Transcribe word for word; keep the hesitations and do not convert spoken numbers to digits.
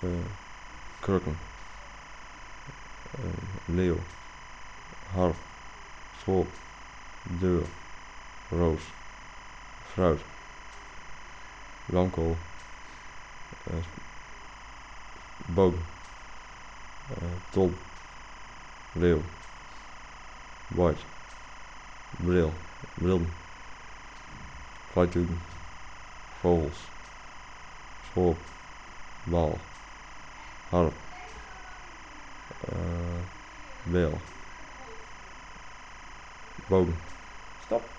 uh, krukken, uh, leeuw, harp, schorp, deur, roos, fruit, blanco, uh, boom, uh, tom, leeuw, white, bril, brillen, kwijtdoeken, vogels, schorp, bal, harp, uh, beel, boom. Stop.